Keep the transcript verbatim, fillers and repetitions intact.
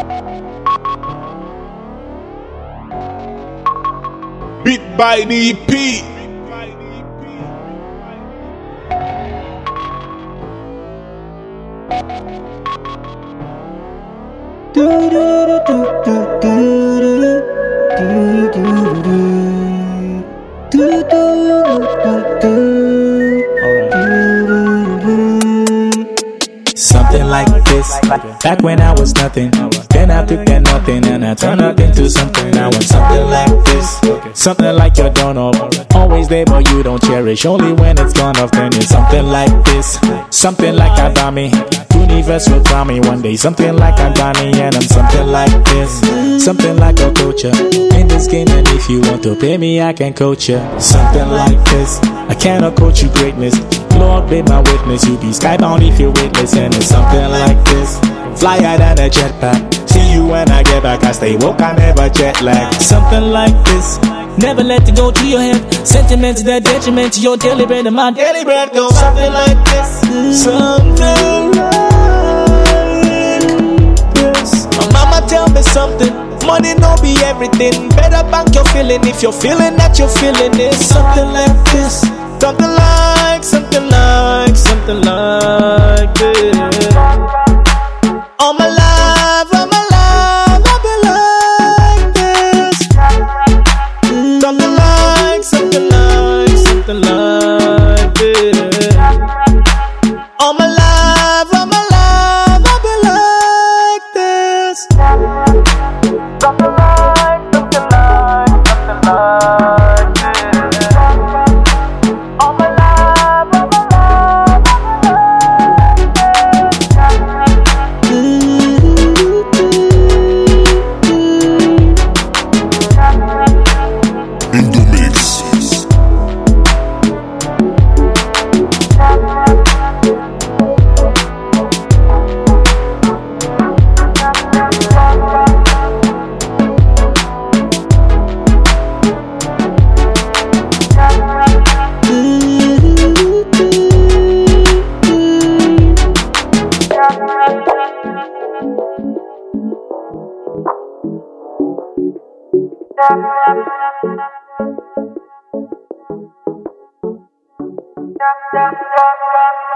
Beat by the E P. Do do do do do do do do do do do do. Something like this, back when I was nothing. Then I took that nothing and I turned up into something. I want something like this, something like your doorknob. Always there but you don't cherish, only when it's gone off. Then it's something like this, something like Adami. Universe will call me one day, something like Adami. And I'm something like this, something like a coacher in this game. And if you want to pay me, I can coach you. Something like this, I cannot coach you greatness. Lord be my witness, you be skybound if you're weightless. And it's something like this, fly higher than a jetpack. See you when I get back, I stay woke, I never jet lag. Something like this, never let it go to your head. Sentiments that detriment to your daily bread, and my daily bread goes something like this. Something like this. My mama tell me something, money no be everything. Better bank your feeling if you're feeling that you're feeling it. Something like this, something like, something like, something like this. All my life, all my life, I've been like this. Something like, something like, something like this. All my life, all my life, I've been like this. Something like, something like, something like this. All my life, all my life, I've been like this. In the mix. Yeah, yeah, yeah, yeah.